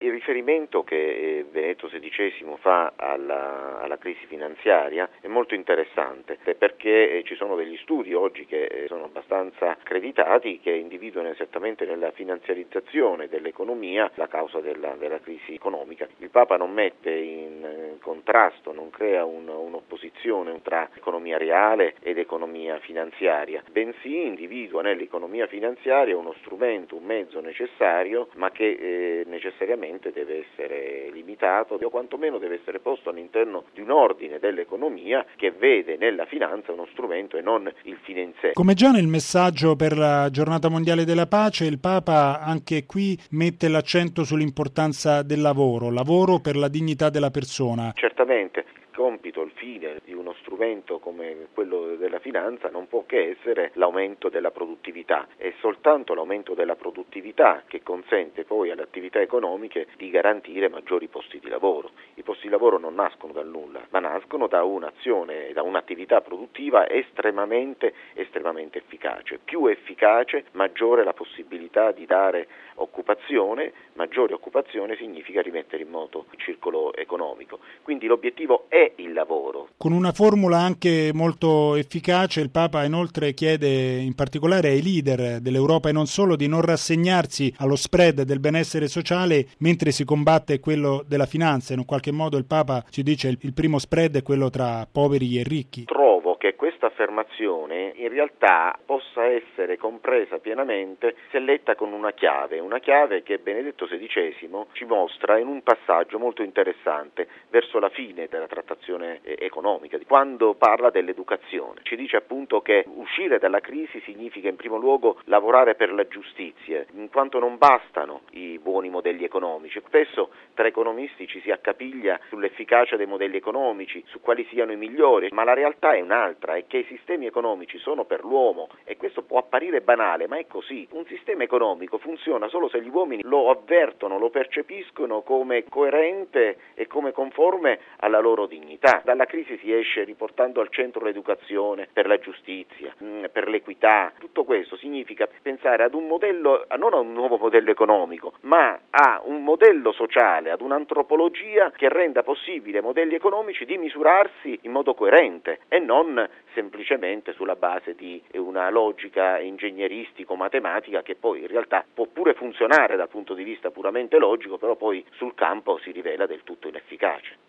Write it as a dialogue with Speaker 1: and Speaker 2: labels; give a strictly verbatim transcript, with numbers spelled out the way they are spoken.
Speaker 1: Il riferimento che Benedetto sedicesimo fa alla, alla crisi finanziaria è molto interessante, perché ci sono degli studi oggi che sono abbastanza accreditati che individuano esattamente nella finanziarizzazione dell'economia la causa della, della crisi economica. Il Papa non mette in contrasto, non crea un, un'opposizione tra economia reale ed economia finanziaria, bensì individua nell'economia finanziaria uno strumento, un mezzo necessario, ma che eh, necessariamente deve essere limitato o quantomeno deve essere posto all'interno di un ordine dell'economia che vede nella finanza uno strumento e non il fine in sé.
Speaker 2: Come già nel messaggio per la giornata mondiale della pace, il Papa anche qui mette l'accento sull'importanza del lavoro, lavoro per la dignità della persona.
Speaker 1: Certamente. Il compito, il fine di uno strumento come quello della finanza non può che essere l'aumento della produttività. È soltanto l'aumento della produttività che consente poi alle attività economiche di garantire maggiori posti di lavoro. I posti di lavoro non nascono dal nulla, ma nascono da un'azione, da un'attività produttiva estremamente, estremamente efficace. Più efficace, maggiore la possibilità di dare occupazione, maggiore occupazione significa rimettere in moto il circolo economico. Quindi l'obiettivo è il lavoro.
Speaker 2: Con una formula anche molto efficace, il Papa inoltre chiede in particolare ai leader dell'Europa e non solo di non rassegnarsi allo spread del benessere sociale mentre si combatte quello della finanza. In un qualche modo il Papa ci dice che il primo spread è quello tra poveri e ricchi.
Speaker 1: Trovo che questa affermazione in realtà possa essere compresa pienamente se letta con una chiave, una chiave che Benedetto sedicesimo ci mostra in un passaggio molto interessante verso la fine della trattazione economica, quando parla dell'educazione. Ci dice appunto che uscire dalla crisi significa in primo luogo lavorare per la giustizia, in quanto non bastano i buoni modelli economici. Spesso tra economisti ci si accapiglia sull'efficacia dei modelli economici, su quali siano i migliori, ma la realtà è un'altra, è che i sistemi economici sono per l'uomo e questo può apparire banale, ma è così. Un sistema economico funziona solo se gli uomini lo avvertono, lo percepiscono come coerente e come conforme alla loro dignità. Dalla crisi si esce riportando al centro l'educazione per la giustizia, per l'equità. Tutto questo significa pensare ad un modello, non a un nuovo modello economico, ma a un modello sociale, ad un'antropologia che renda possibile ai modelli economici di misurarsi in modo coerente e non semplicemente sulla base di una logica ingegneristico-matematica che poi in realtà può pure funzionare dal punto di vista puramente logico, però poi sul campo si rivela del tutto inefficace.